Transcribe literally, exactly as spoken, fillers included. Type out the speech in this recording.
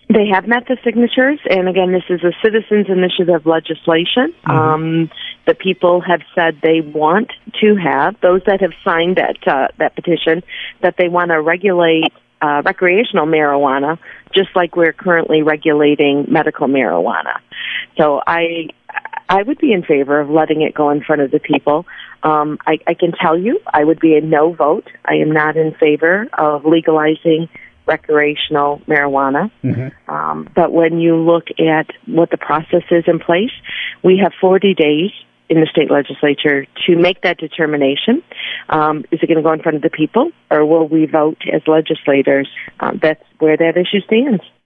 They have met the signatures, and again, this is a citizens' initiative legislation. Mm-hmm. Um, the people have said they want to have, those that have signed that uh, that petition, that they want to regulate uh, recreational marijuana, just like we're currently regulating medical marijuana. So I I would be in favor of letting it go in front of the people. Um, I, I can tell you, I would be a no vote. I am not in favor of legalizing recreational marijuana. Mm-hmm. Um, but when you look at what the process is in place, we have forty days in the state legislature to make that determination. Um, is it going to go in front of the people, or will we vote as legislators? Um, that's where that issue stands.